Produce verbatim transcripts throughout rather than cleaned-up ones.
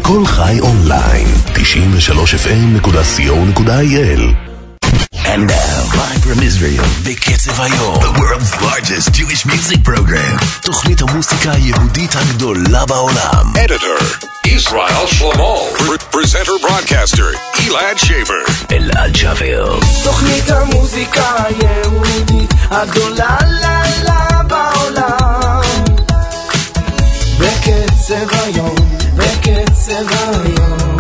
כל חי אונליין, תשעים ושלוש אף אם נקודה סי או נקודה איי אל. And now, live from Israel, בקצב היום, the world's largest Jewish music program, תוכנית המוסיקה היהודית הגדולה בעולם. Editor, Israel Shlomo. Presenter, broadcaster, Elad Shaver. אלעד שבר. תוכנית המוסיקה היהודית הגדולה ללה בעולם. בקצב היום, בקצב היום.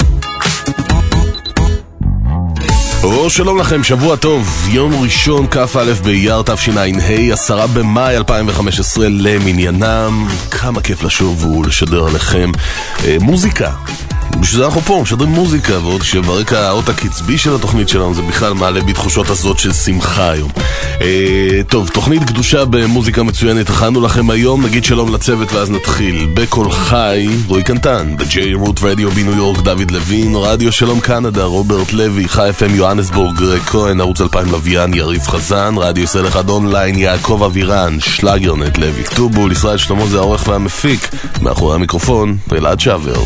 או שלום לכם, שבוע טוב, יום ראשון כ"א באייר תשע"ה, עשרה במאי אלפיים וחמש עשרה למניינם. כמה כיף לשוב ולשדר עליכם אה, מוזיקה. בשביל זה אנחנו פה, משדרים מוזיקה, ועוד שברקע האות הקצבי של התוכנית שלנו זה בכלל מעלה בתחושות הזאת של שמחה היום. אה, טוב, תוכנית קדושה במוזיקה מצוינת הכנו לכם היום, נגיד שלום לצוות ואז נתחיל. בכל חי, רועי קנטן, ב-J Root Radio בניו יורק, דוד לוין, רדיו שלום קנדה, רוברט לוי, חי אף אם יוהנסבורג, גרג כהן, ערוץ אלפיים לוויין, יריב חזן, רדיו ישראל אחד אונליין, יעקב אבירן, שלאגרנט, לוי כתובול, ישראל שלמה זה העורך והמפיק, מאחורי המיקרופון, אלעד שבר.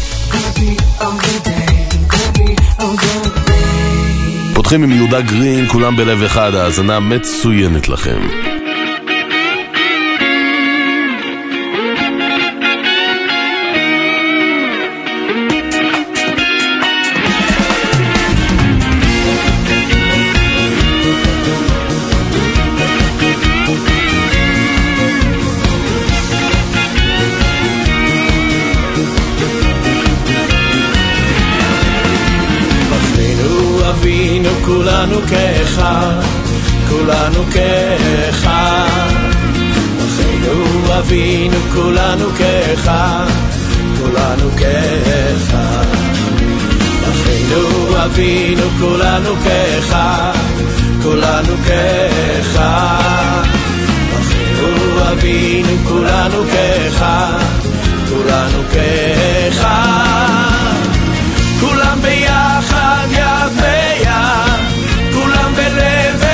פותחים עם יהודה גרין, כולם בלב אחד, האזנה מצוינת לכם. כולנו כאחד, כולנו כאחד, אחינו אבינו, כולנו כאחד, כולנו כאחד, אחינו אבינו, כולנו כאחד, כולנו כאחד, אחינו אבינו, כולנו כאחד, כולנו כאחד, כולם ביחד, יד ביד, כולם בלב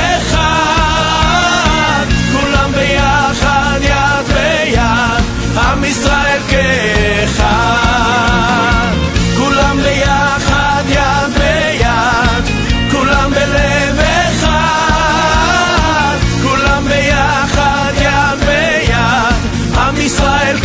אחד, כולם ביחד, יד ביד, עם ישראל כאחד, כולם ביחד, יד ביד, כולם בלב אחד, כולם ביחד, יד ביד, עם ישראל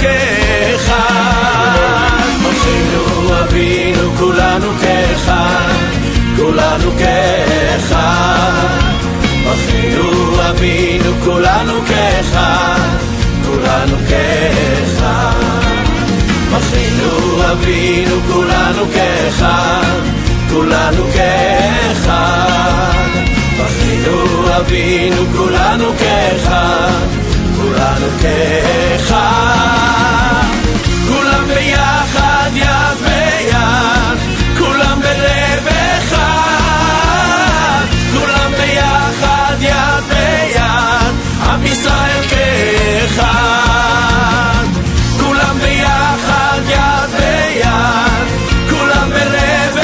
כאחד, אחינו אבינו, כולנו כאחד, כולנו כאחד, אחינו אבינו, כולנו כאחד, כולנו כאחד, אחינו אבינו, כולנו כאחד, כולנו כאחד, אחינו אבינו, כולנו כאחד, כולנו כאחד, כולם ביחד, יד ביד, כולם בלב אחד, כולם ביחד, יד ביד, עם ישראל כאחד, כולם ביחד, יד ביד, כולם בלב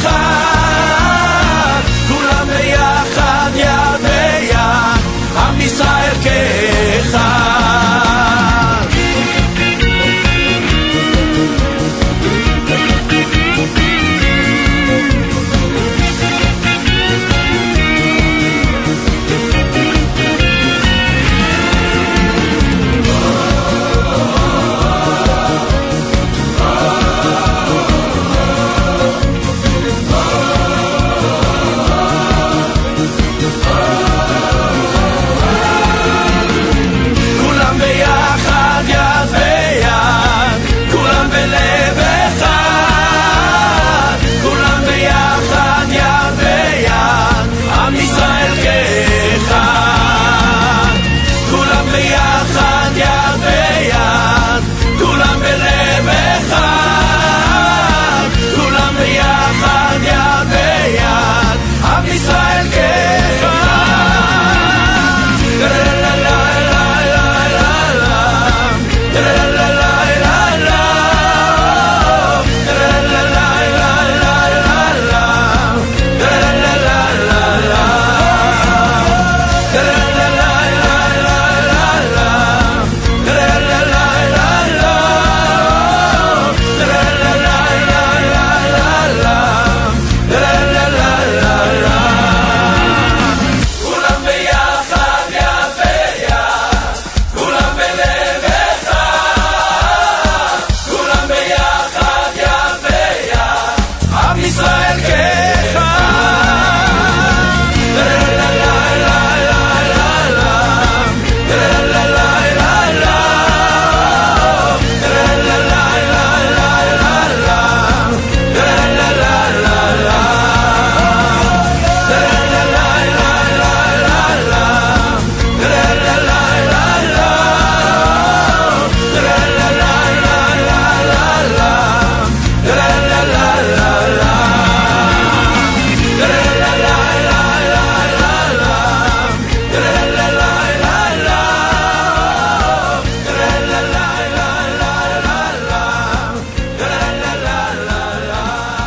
אחד, כולם ביחד, יד ביד, עם ישראל כאחד.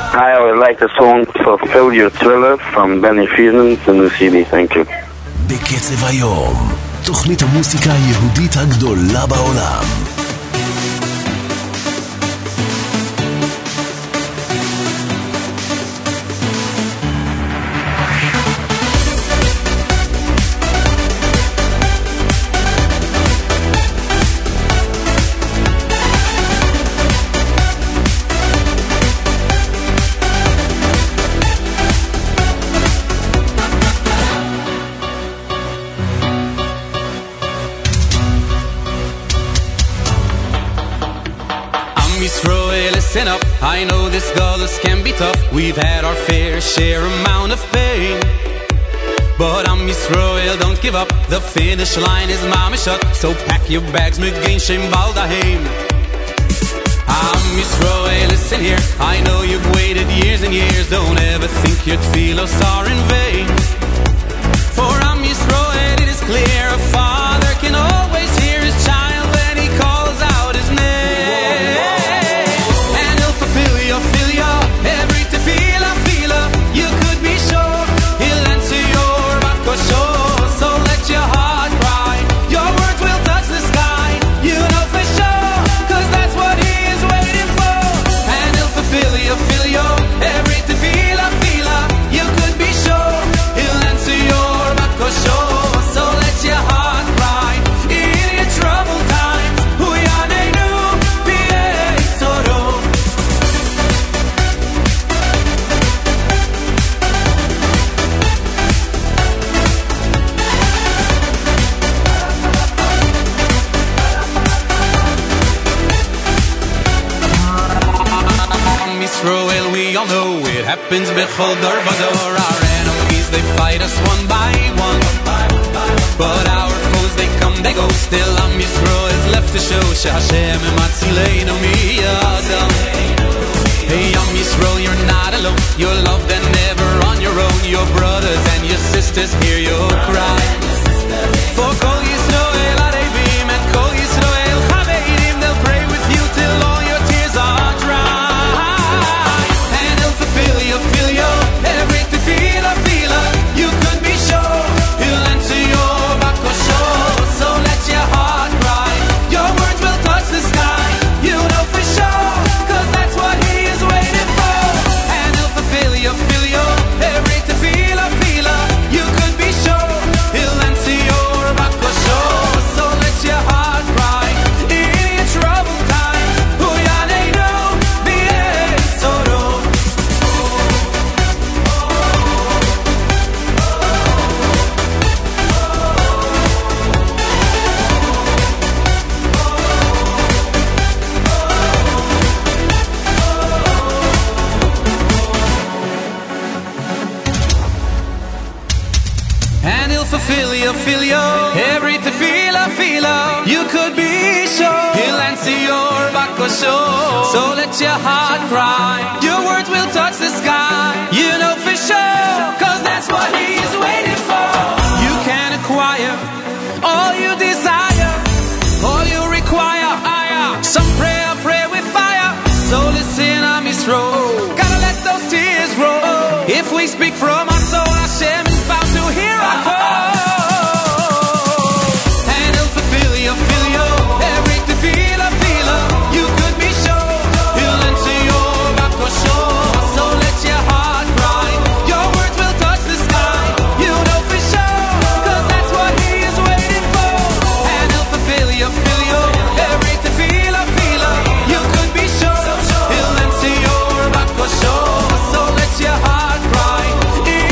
Hi, I would like a song Fulfill Your Thriller from Benny Friedman, the new C D. Thank you. בקצב היום, תוכנית המוסיקה היהודית הגדולה בעולם. Listen up, I know this gullus can be tough. We've had our fair share amount of pain, but Am Yisrael, don't give up. The finish line is mamishut, so pack your bags, megain shem baldaheim. Am Yisrael, listen here, I know you've waited years and years. Don't ever think you'd feel us are in vain. For Am Yisrael, it is clear, a father can always hear his child when he calls out his name. Every tefillah, tefillah, you could be sure he'll answer your bakashot. So let your heart cry, your words will touch the sky. You know for sure, cause that's what he is waiting for. And he'll fulfill you, fill you. Every tefillah, tefillah, you could be sure he'll answer your bakashot. So let your heart cry in your troubled times. Hu yaneinu b'yei soro. Israel, we all know it happens bechol dor vador. Our enemies, they fight us one by one, but our foes, they come, they go. Still Am Yisrael is left to show Hashem ematzileinu miyadam. Hey Am Yisrael, you're not alone. You're loved and never on your own. Your brothers and your sisters hear your cry. For Kol Yisrael Arevim and Kol Yisrael Chaveirim, they'll pray with you till all your tears are dry. Feel you, feel you, every tefillah, tefillah, you could be sure he'll answer your bakashot. So let your heart cry, your words will touch the sky. You know for sure, cause that's what he is waiting for. And he'll fulfill you, feel you, every tefillah, tefillah, you could be sure he'll answer your bakashot. So let your heart cry in your troubled times. Hu yaneinu b'yei soro. Fulfill you, fill you, every tefillah, tefillah, you could be sure he'll answer your bakashot. So let your heart cry, your words will touch the sky. You know for sure, cause that's what he's waiting for. You can acquire all you desire, all you require. Some prayer, pray with fire. So listen, Am Yisrael, gotta let those tears roll. If we speak from our soul, Hashem is bound to hear our call. Your heart cry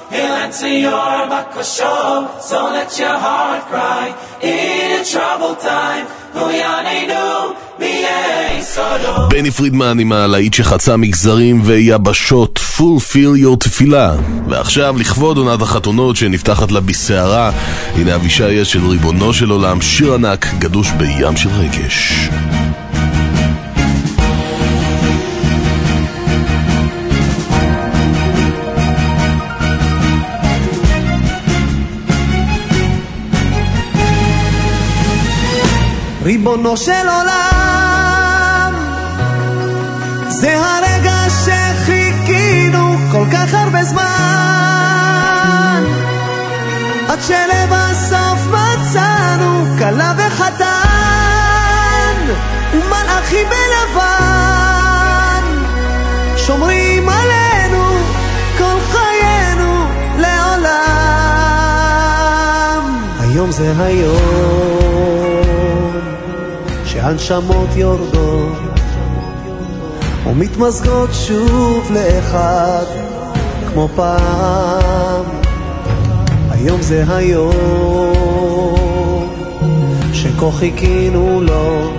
He'll answer your bakasho. So let your heart cry in a troubled time. Hu yaneinu mi'ei sodom. בני פרידמן עם הלהיט שחצה מגזרים ויבשות, Fulfill Your תפילה. ועכשיו לכבוד עונת החתונות שנפתחת לה בסערה, הנה אבישי אש של ריבונו של עולם, שיר ענק גדוש בים של רגש. ריבונו של עולם, זה הרגע שחיכינו כל כך הרבה זמן, עד שלבסוף מצאנו כלה וחתן ומלאכים בלבן שומרים עלינו כל חיינו לעולם. היום זה היום שהנשמות יורדות ומתמזגות שוב לאחד כמו פעם. היום זה היום שכה חיכינו לו,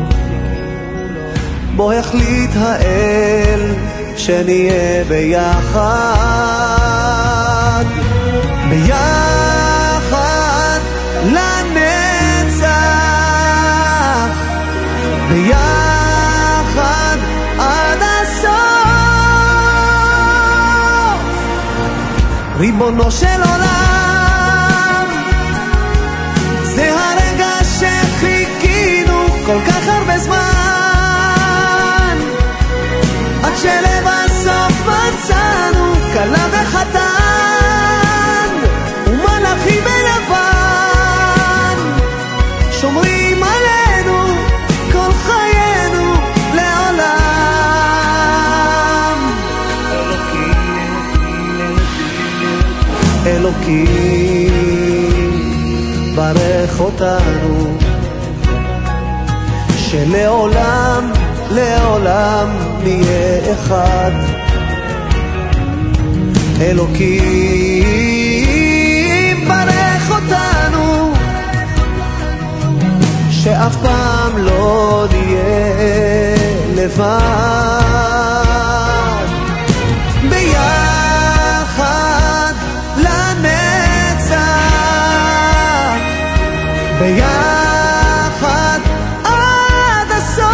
בו החליט האל שנהיה ביחד, ביחד לנצח, ביחד עד הסוף. ריבונו של עולם, זה הרגע שחיכינו כל כך הרבה זמן, עד שלבסוף מצאנו כלה וחתן ומלאכים בלבן שומרים עלינו כל חיינו לעולם. אלוקים ברך אותנו שלעולם לעולם נהיה אחד. אלוקים ברך אותנו שאף פעם לא נהיה לבד, ביחד לנצח, ביחד עד הסוף.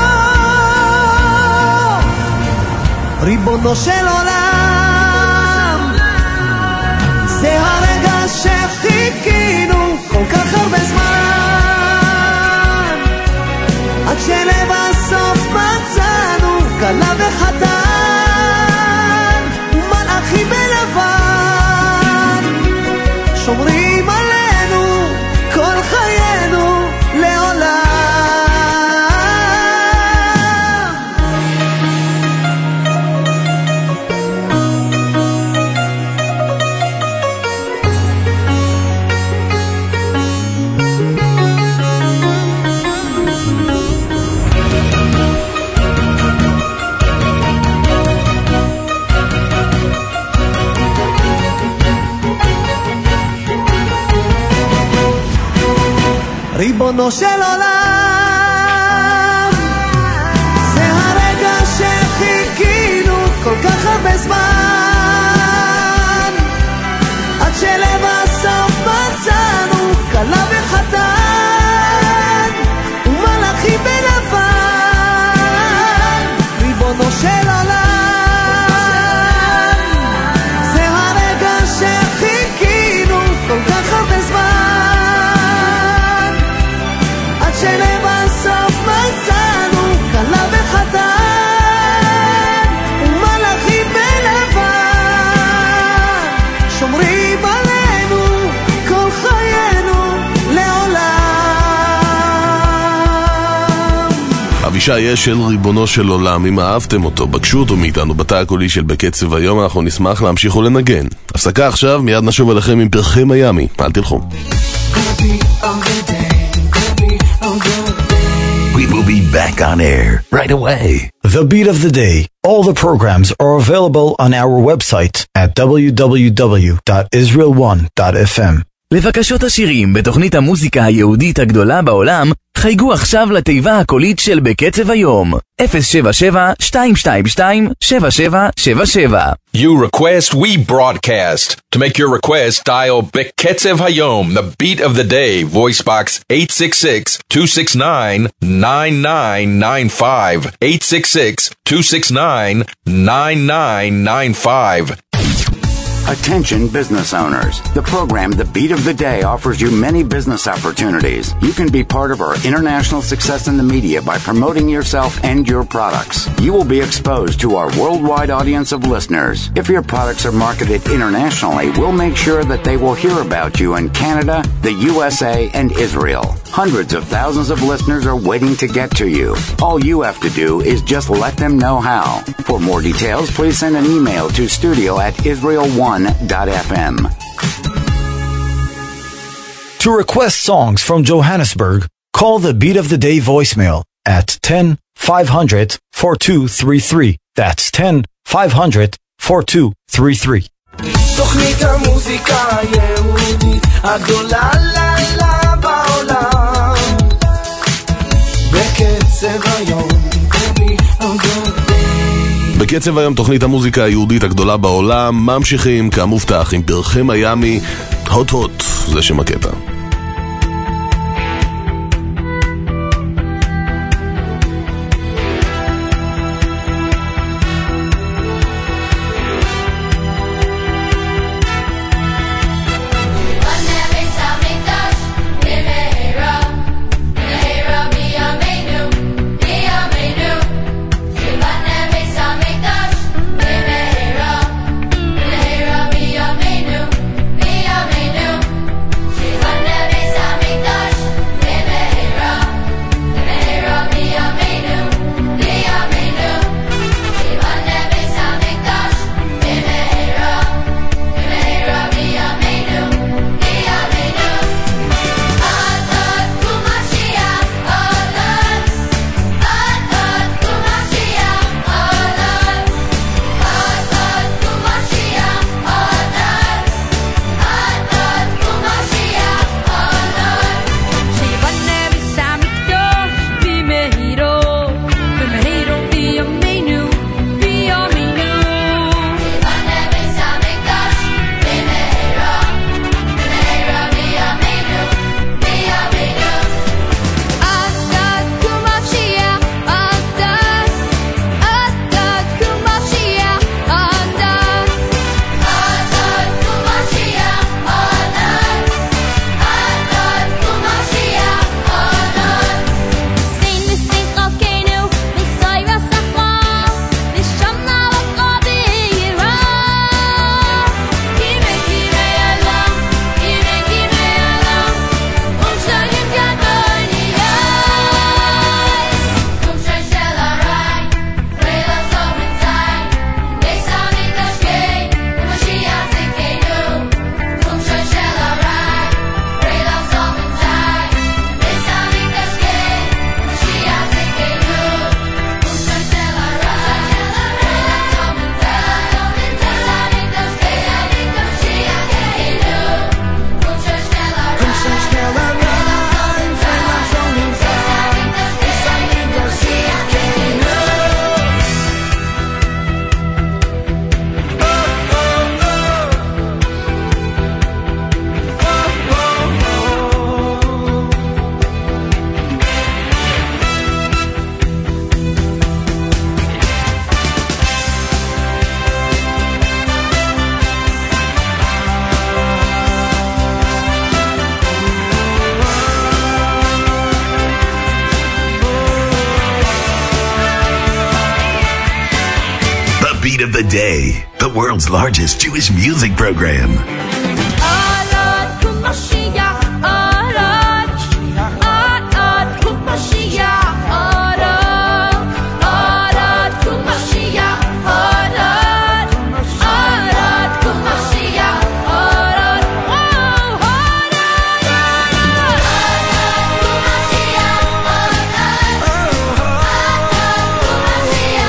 ריבונו של עולם, זה הרגע שחיכינו כל כך הרבה זמן, עד שלבסוף מצאנו כלה וחתן ומלאכים בלבן שומרים עלינו כל חיינו לעולם. ריבונו של עולם, זה הרגע שחיכינו כל כך הרבה זמן, עד שלבסוף מצאנו כלה וחתן ומלאכים בלבן. ריבונו של עולם, זה הרגע שחיכינו כל כך הרבה זמן, שלבסוף מצאנו כלה וחתן ומלאכים בלבן שומרים עלינו כל חיינו לעולם. אבישי אש של ריבונו של עולם, אם אהבתם אותו בקשו אותו מאיתנו בתא הקולי של בקצב היום, אנחנו נשמח להמשיך ולנגן. הפסקה עכשיו, מיד נשוב עליכם עם פרחי מיאמי, אל תלכו. We will be back on air right away. The Beat of the Day. All the programs are available on our website at w w w dot israel one dot f m. לבקשות השירים בתוכנית המוזיקה היהודית הגדולה בעולם, חייגו עכשיו לתיבה הקולית של בקצב היום. אפס שבע שבע שתיים שתיים שתיים שבע שבע שבע שבע. You request, we broadcast. To make your request, dial Beketzev Hayom, the beat of the day, voice box eight six six, two six nine, nine nine nine five, eight six six, two six nine, nine nine nine five. Attention business owners. The program The Beat of the Day offers you many business opportunities. You can be part of our international success in the media by promoting yourself and your products. You will be exposed to our worldwide audience of listeners. If your products are marketed internationally, we'll make sure that they will hear about you in Canada, the U S A, and Israel. Hundreds of thousands of listeners are waiting to get to you. All you have to do is just let them know how. For more details, please send an email to studio at israel one dot f m. To request songs from Johannesburg, call the Beat of the Day voicemail at ten five hundred forty-two thirty-three. That's ten five hundred forty-two thirty-three. תוכנית המוזיקה היהודית הגדולה לילה בעולם בקצב היום. בקצב היום תוכנית המוזיקה היהודית הגדולה בעולם, ממשיכים כמובטח עם פרחי מיאמי, הוט הוט, זה שם הקטע. Beat of the Day, the world's largest Jewish music program. Mashiach,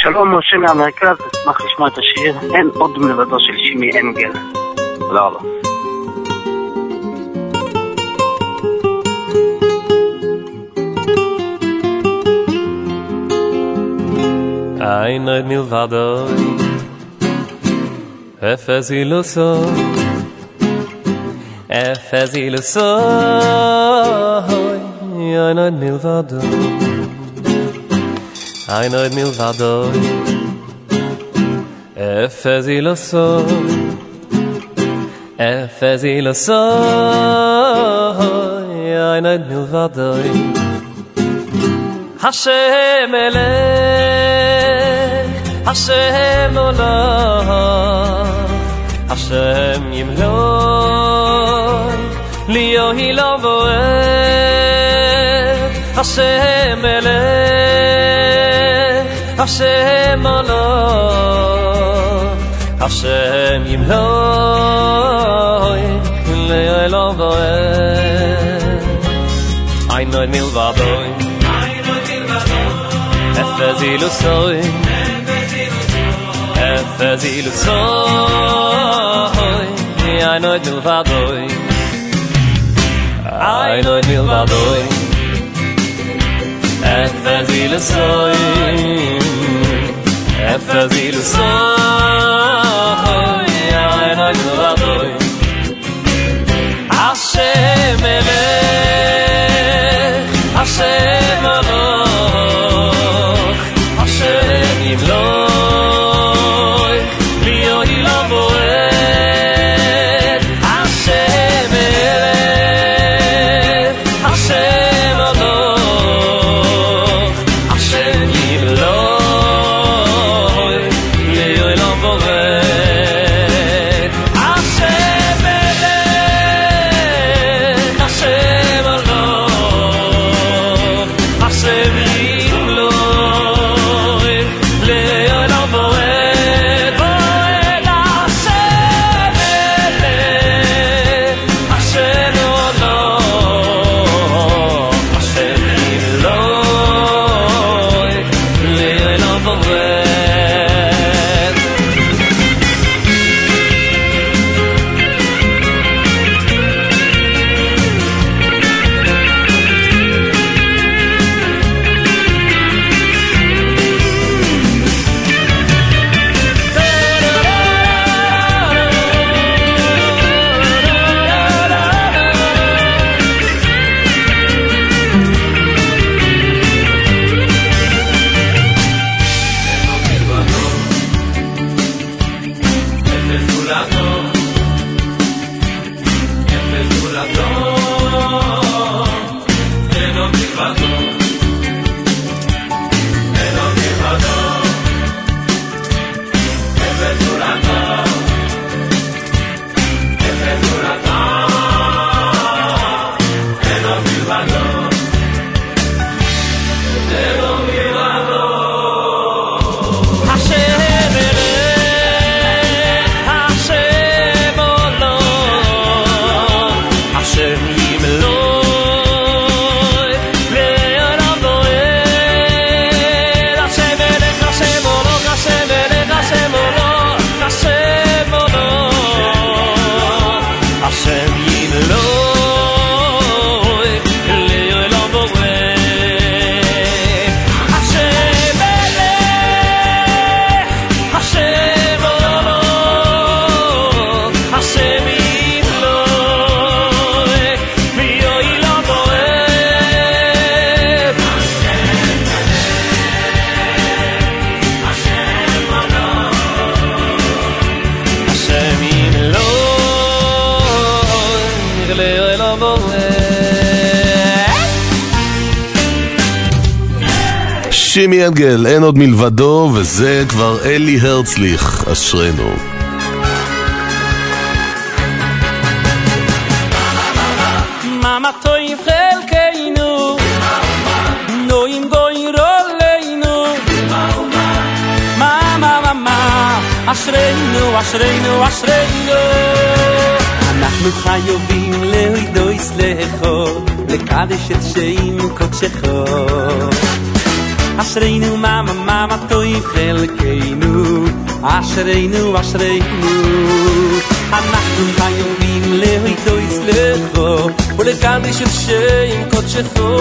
שלום, משה מהמרכז, אשמח לשמוע את השיר אין עוד מלבדו של שימי אנגל. תודה רבה. אין עוד מלבדו אפס אילוסו אפס אילוסו אין עוד מלבדו אין עוד מלבדו אפס אילוסו אפס אילוסו אין עוד מלבדו השם אלך השם הולך השם ימלוך ליוהי לא בוער השם אלך השם הולך השם ימלוך ליוהי לא בוער אין עוד מלבדו אפס אילוסוי אפס אילוסוי אין עוד מלבדוי אין עוד מלבדוי אפס אילוסוי אפס אילוסוי אין עוד מלבדוי השם אלך השם הלוך השם ימלוך ליוהי לא בוער השם אלך השם הלוך השם ימלוך ליוהי לא בוער השם אלך השם הלוך השם שימי אנגל, אין עוד מלבדו, וזה כבר אלי הרצליך, אשרנו. מאמה טויב חלקנו נוים גוי רולנו מאמה מאמה אשרנו אשרנו אשרנו אנחנו חייבים להודות לך לקדש את שם קודשך אשרינו מאמה מאמה טוב חלקנו אשרינו אשרינו אנחנו חייבים להידו יסלחו ולקדש את שם קודשכו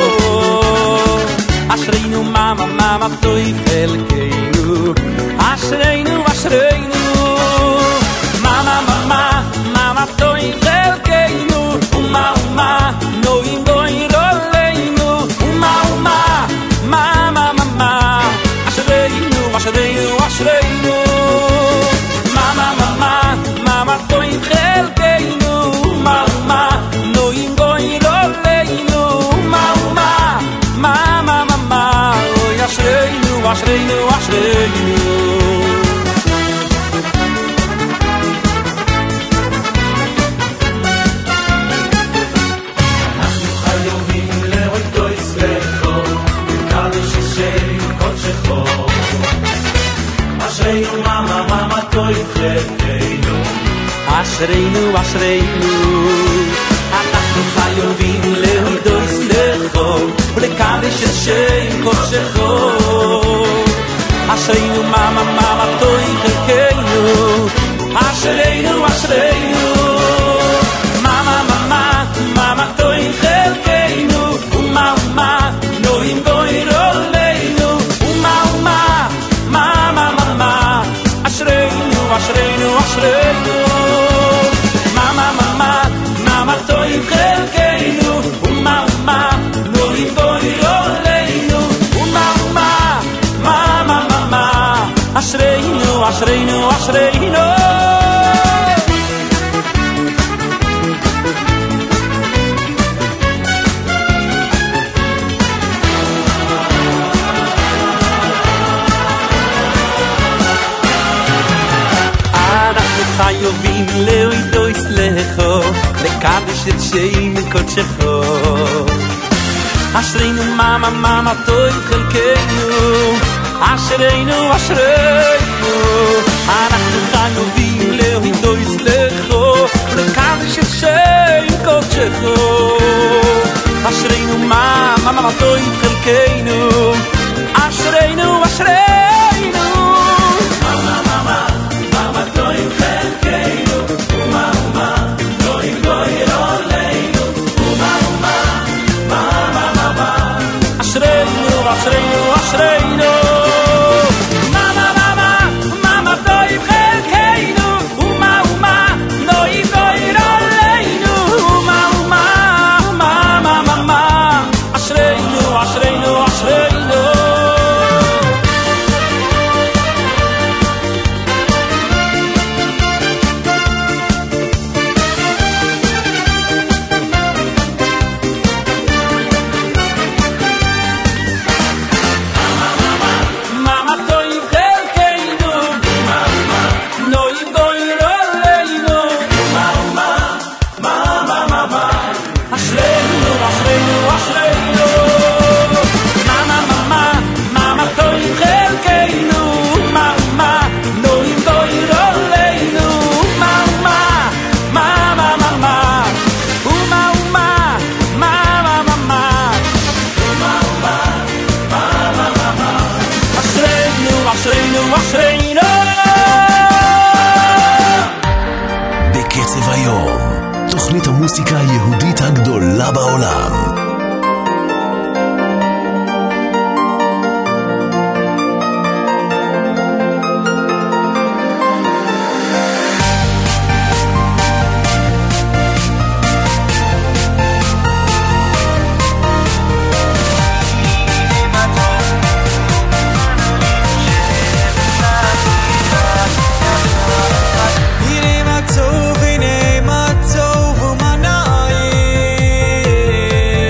אשרינו מאמה מאמה טוב חלקנו אשרינו אשרינו מאמה מאמה מאמה טוב חלקנו ומה ומה נועים בוי רולנו ומה ומה מאמה מאמה אשרינו אשרינו אשרינו מאמה מאמה מאמה טוב חלקנו ומה ומה נועים בוי רולנו ומה ומה מאמה מאמה אוי אשרינו אשרינו אשרינו אשרינו מאמה מאמה טוב חלקנו אשרינו אשרינו אנחנו חייבים להודו יסלחו ולקדש את שם קודשכו אשרינו מאמה מאמה טוב חלקנו אשרינו אשרינו מאמה מאמה מאמה טוב חלקנו ומה ומה נועים בוי רולנו ומה ומה מאמה מאמה אשרינו אשרינו אשרינו מאמה מאמה מאמה טוב חלקנו ומה ומה נועים בוי רולנו ומה ומה מאמה מאמה אשרינו אשרינו אשרינו חייבים להודו יסלחו לקדש את שם קודשכו אשרינו מאמה מאמה טוב חלקנו אשרינו אשרינו אנחנו חייבים להודו יסלחו לקדש את שם קודשכו אשרינו מאמה מאמה טוב חלקנו אשרינו אשרינו מאמה מאמה מאמה טוב חלקנו ומה ומה נועים בוי רולנו ומה ומה מאמה מאמה אשרינו אשרינו אשרינו מאמה מאמה מאמה טוב חלקנו ומה ומה נועים בוי רולנו ומה ומה מאמה מאמה אשרינו אשרינו אשרינו בקצב היום, תוכנית המוסיקה היהודית הגדולה בעולם. הנה מה טוב ומה נעים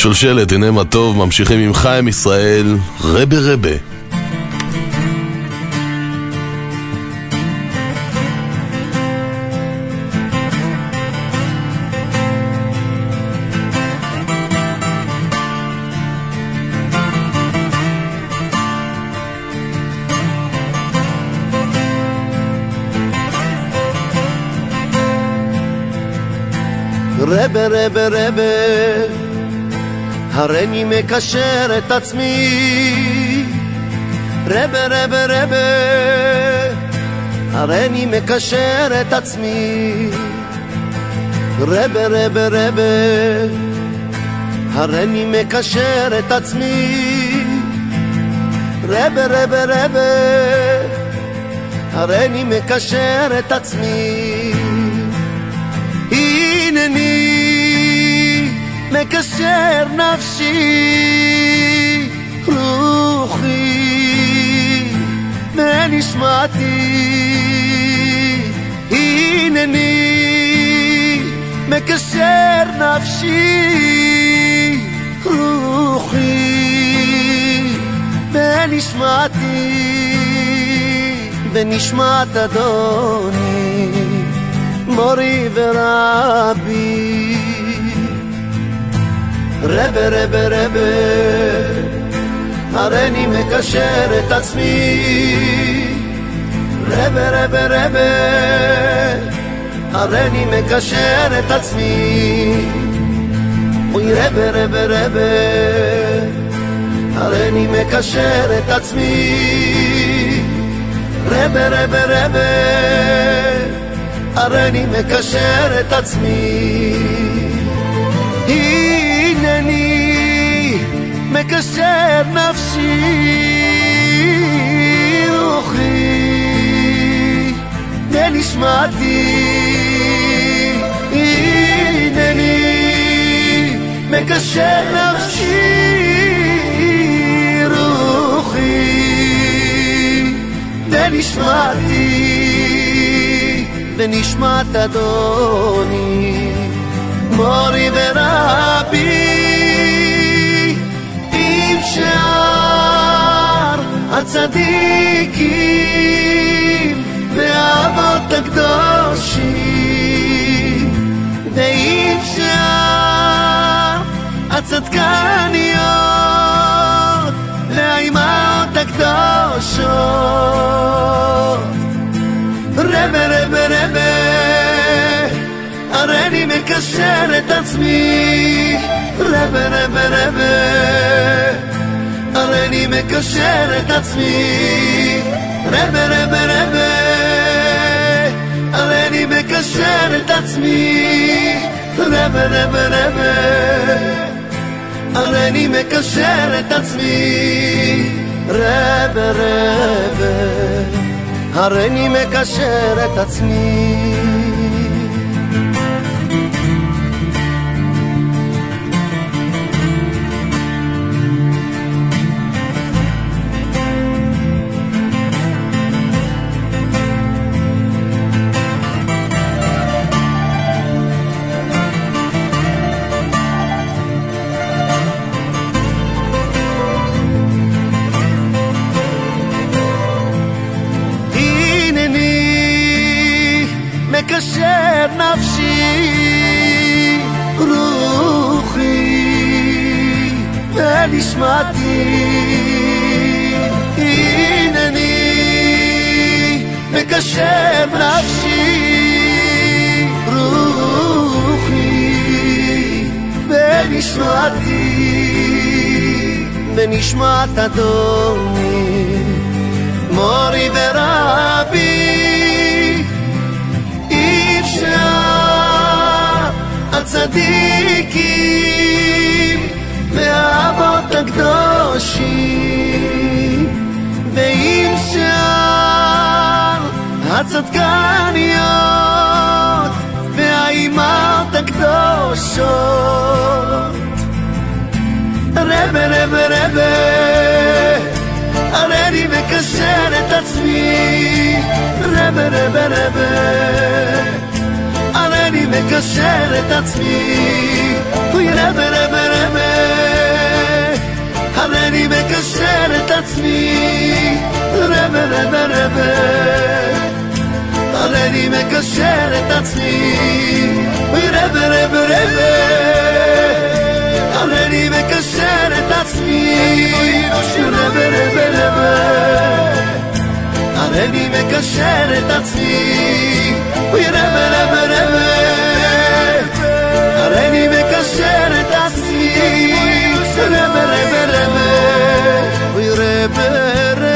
השלשלת, הנה מה טוב, ממשיכים עם חיים ישראל, רבה רבה. רבה רבה רבה, הריני מקשר את עצמי. רבה רבה רבה, הריני מקשר את עצמי. רבה רבה רבה, הריני מקשר את עצמי. רבה רבה רבה, הריני מקשר את עצמי. הנני מקשר נפשי רוחי ונשמתי. הנני מקשר נפשי רוחי ונשמתי ונשמת אדוני מורי ורבי. רבה רבה רבה, הריני מקשר את עצמי. רבה רבה רבה, הריני מקשר את עצמי. אוי רבה רבה רבה, הריני מקשר את עצמי. רבה רבה רבה, הריני מקשר את עצמי. הנני מקשר נפשי רוחי ונשמתי. הנני מקשר נפשי רוחי ונשמתי ונשמת אדוני מורי ורבי. עם שאר הצדיקים והאבות הקדושים, ועם שאר הצדקניות והאימהות הקדושות. רבה רבה רבה, הריני מקשר את עצמי. רבה רבה רבה, הריני מקשר את עצמי. רבה רבה רבה, הריני מקשר את עצמי. רבה רבה רבה, הריני מקשר את עצמי. רבה רבה, הריני מקשר את עצמי. מקשר נפשי רוחי ונשמתי. הנני מקשר נפשי רוחי ונשמתי ונשמת אדוני מורי ורבי. הצדיקים והאבות הקדושים, ועם שאר הצדקניות והאימהות הקדושות. רבה רבה רבה, הריני מקשר את עצמי. רבה רבה רבה, הריני מקשר את עצמי. רבה רבה רבה, רבה הריני מקשר את עצמי רבה רבה רבה הריני מקשר את עצמי רבה רבה רבה הריני מקשר את עצמי רבה רבה רבה הריני מקשר את עצמי רבה רבה רבה הריני מקשר את עצמי רבה רבה רבה רבה רבה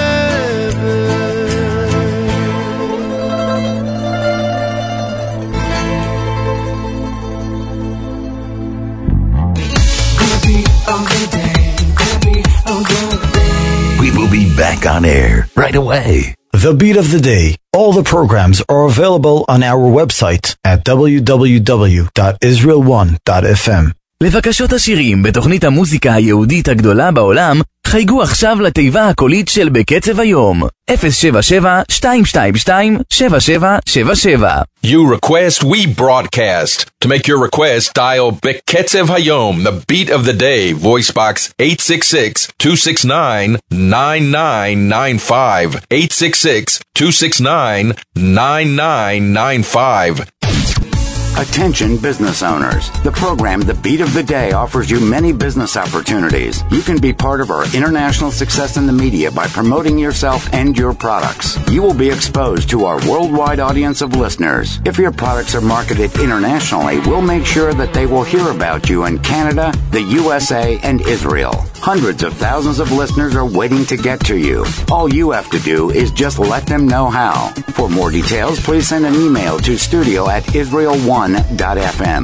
We will be back on air right away. The Beat of the Day. All the programs are available on our website at w w w dot israel one dot f m. לבקשות השירים בתוכנית המוזיקה היהודית הגדולה בעולם, חייגו עכשיו לתיבה הקולית של בקצב היום. אפס שבע שבע שתיים שתיים שתיים שבע שבע שבע שבע. You request, we broadcast. To make your request, dial Beketzev Hayom, the beat of the day, voice box eight six six, two six nine, nine nine nine five, eight six six, two six nine, nine nine nine five. Attention business owners. The program The Beat of the Day offers you many business opportunities. You can be part of our international success in the media by promoting yourself and your products. You will be exposed to our worldwide audience of listeners. If your products are marketed internationally, we'll make sure that they will hear about you in Canada, the U S A, and Israel. Hundreds of thousands of listeners are waiting to get to you. All you have to do is just let them know how. For more details, please send an email to studio at israel one dot f m.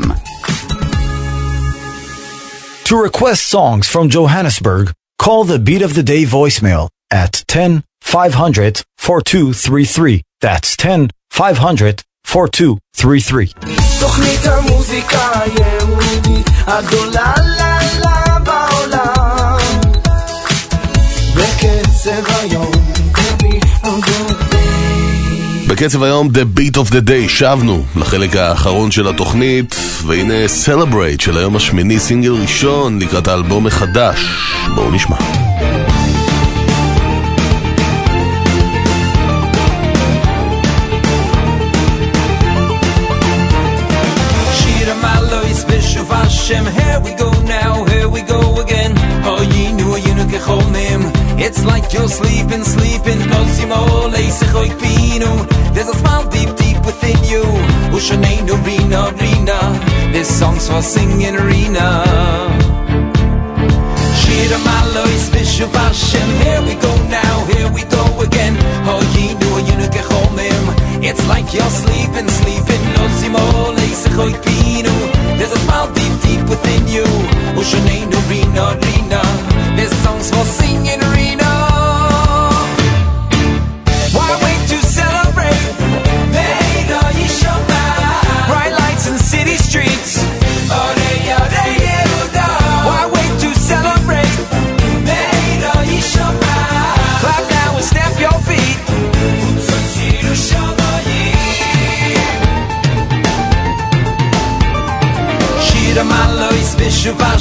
To request songs from Johannesburg, call the Beat of the Day voicemail at ten five hundred forty-two thirty-three. That's ten five hundred forty-two thirty-three. תוכנית המוזיקה היהודית הגדולה לה לה בעולם בקצב היום בקצב היום The Beat of the Day. שבנו לחלק האחרון של התוכנית, והנה Celebrate של היום השמיני, סינגל ראשון לקראת האלבום החדש. בואו נשמע. Shira Malois Bishuv Hashem, here we go now, here we go again. Oh, ye knew you know kechomim. It's like you're sleeping, sleeping. There's a smile deep, deep within you. Ushaneinu Rina, Rina. This song's for singing Rina. Shira Malois Bishuv Hashem, here we go now, here we go again. Oh, ye knew you know kechomim. It's like you're sleeping, sleeping. There's a smile deep, deep within you. Ushaneinu Rina, Rina. This song's for singing Rina. Why wait to celebrate? Bright lights in city streets. Why wait to celebrate? Clap now and stamp your feet. Shira Malois Bishuv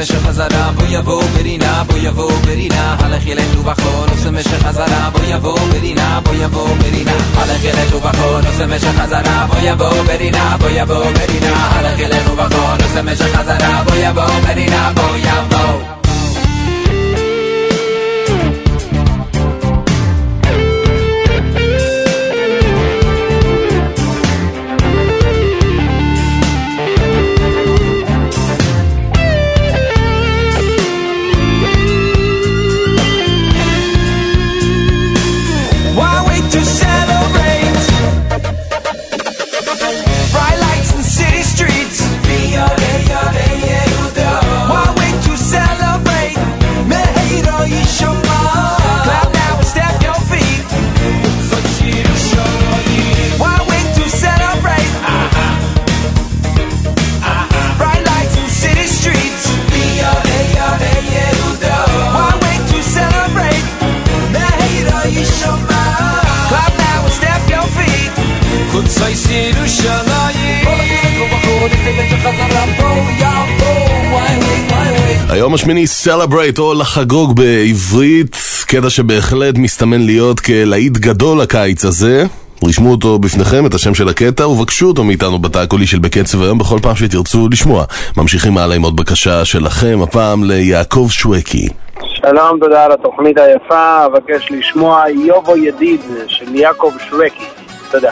משך חזרה, בוא יבוא ברינה, בוא יבוא ברינה, הלך ילך ובחון, עושה משך חזרה, בוא יבוא ברינה, בוא יבוא ברינה, הלך ילך ובחון, עושה משך חזרה, בוא יבוא ברינה, בוא יבוא ברינה, הלך ילך ובחון, עושה משך חזרה, בוא יבוא ברינה, בוא יבוא. היום השמיני Celebrate או לחגוג בעברית, קטע שבהחלט מסתמן להיות כלהיט גדול הקיץ הזה. רשמו אותו בפניכם, את השם של הקטע, ובקשו אותו מאיתנו בתא הקולי של בקצב היום בכל פעם שתרצו לשמוע. ממשיכים הלאה עם עוד בקשה שלכם, הפעם ליעקב שווקי. שלום, תודה על התוכנית היפה, אבקש לשמוע יובו ידיד של יעקב שווקי. תודה.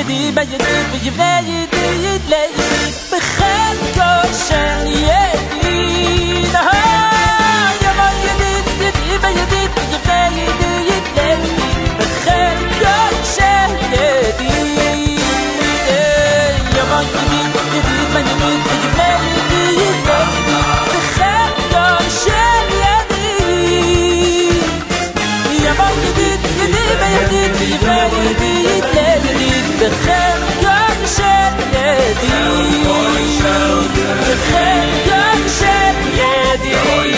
ידי בידי ויבנה ידי ידלי ידי בחלקו של ידיד יבוא ידיד ידי בידי ויבנה ידי ידלי ידי בחלקו של ידיד יבוא ידיד ידיד בידי ויבנה ידי ידלי ידי בחלקו של ידיד יבוא ידיד ידי בידי ויבנה ידי בחר גם של ידי בחר גם של ידי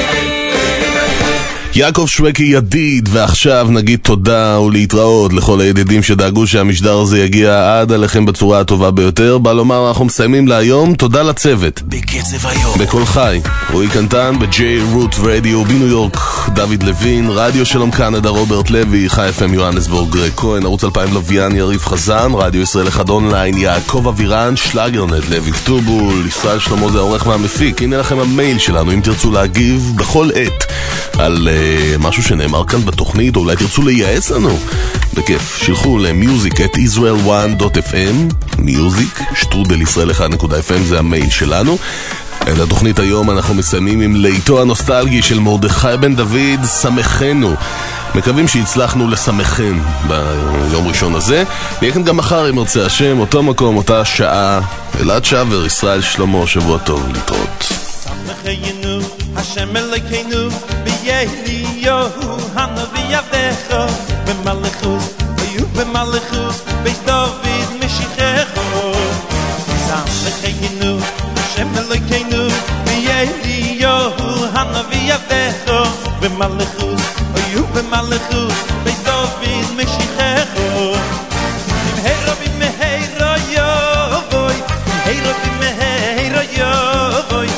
יעקב שווקי ידיד, ועכשיו נגיד תודה ולהתראות לכל הידידים שדאגו שהמשדר הזה יגיע עד עליכם בצורה הטובה ביותר. בא לומר, אנחנו מסיימים להיום. תודה לצוות בקצב היום בכל חי, רועי קנטן ב-J Root רדיו בניו יורק, דוד לוין, רדיו שלום קנדה רוברט לוי, חי אף אם יוהנסבורג גרג כהן, ערוץ אלפיים לוויין יריב חזן, רדיו ישראל אחד אונליין יעקב אבירן, שלאגרנט לוי כתובול, ישראל שלמה זה העורך והמפיק. הנה לכם המייל שלנו אם תרצו להגיב בכל עת על uh, משהו שנאמר כאן בתוכנית, או אולי תרצו לייעץ לנו, בכיף, שילחו ל-music at israel one dot f m, music שטרודל ישראל אחד נקודה f m, זה המייל שלנו. את התוכנית היום אנחנו מסיימים עם ליטו הנוסטלגי של מרדכי בן דוד, שמחנו. מקווים שהצלחנו לשמחן ביום ראשון הזה. נהיה כאן גם מחר עם ארצי השם, אותו מקום, אותה שעה. אלעד שבר, ישראל שלמה, שבוע טוב, להתראות. שמחנו השם אלוקינו ביהליהו הנביא עבדך במלכות היו במלכות בית דוד משיחך שמחנו השם אלוקינו ביהליהו הנביא עבדך במלכות היו במלכות בית דוד משיחך במהרה במהרה יבוא במהרה במהרה יבוא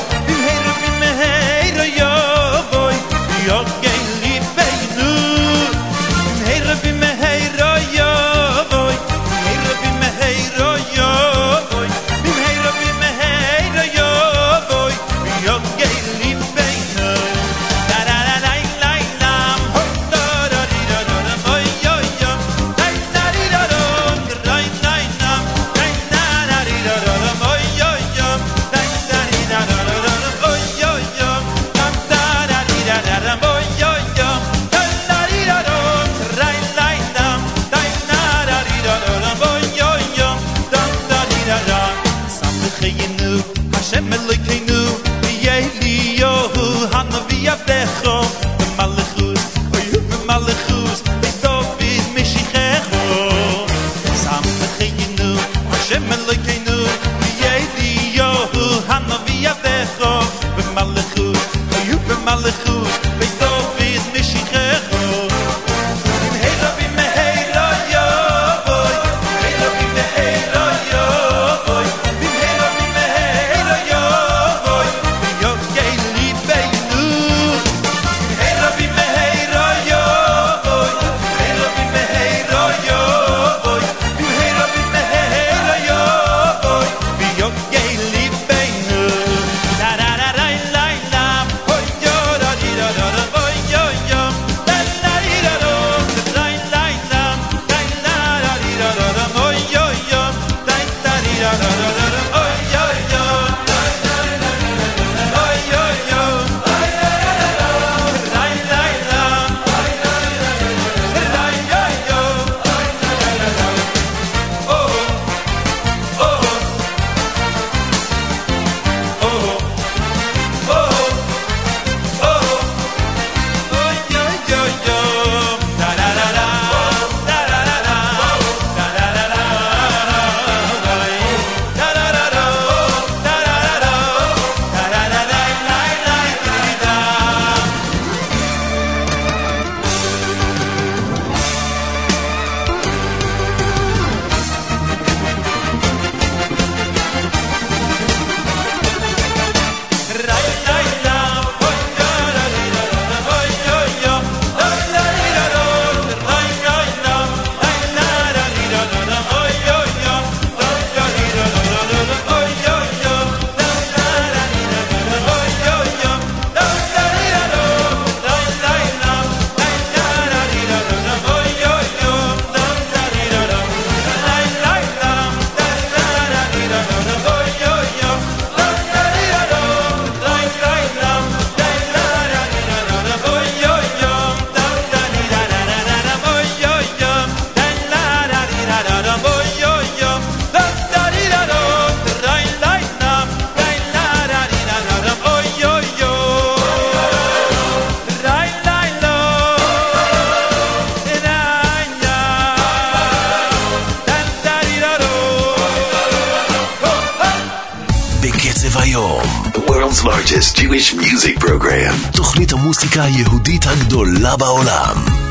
בקצב היום. The world's largest Jewish music program. תוכנית המוסיקה היהודית הגדולה בעולם.